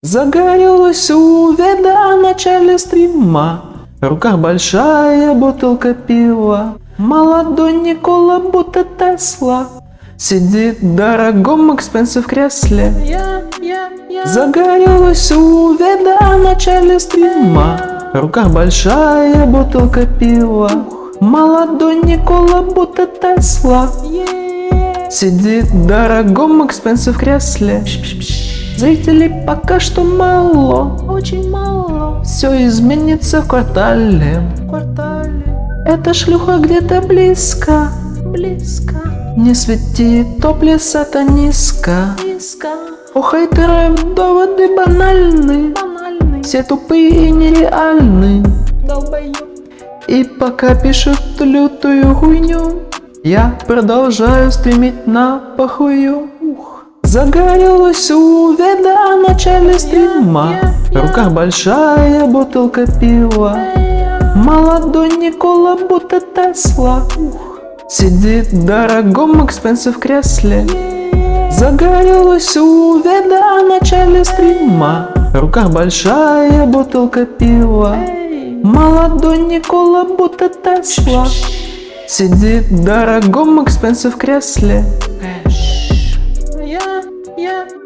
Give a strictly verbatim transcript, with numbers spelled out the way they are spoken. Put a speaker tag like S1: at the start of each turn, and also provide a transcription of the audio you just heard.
S1: Загорелась уведа о начале стрима. В руках большая бутылка пива. Молодой Никола, будто Тесла, сидит в дорогом экспенсив кресле. Загорелась уведа о начале стрима. В руках большая бутылка пива. Молодой Никола, будто Тесла, сидит в дорогом экспенсив кресле. Зрителей пока что мало, очень мало. Все изменится в квартале, в квартале. Эта шлюха где-то близко, близко. Не свети, топлес это низко, низко. У хейтеров доводы банальны, банальны. Все тупые и нереальны, долбоёб. И пока пишут лютую хуйню, я продолжаю стримить на похую. Загорелась уведа о начале стрима. В руках большая бутылка пива. Молодой Никола, будто Тесла, сидит в дорогом экспенсив кресле. Загорелась уведа о начале стрима. В руках большая бутылка пива. Молодой Никола, будто Тесла, сидит в дорогом экспенсив кресле.
S2: Yeah, yeah.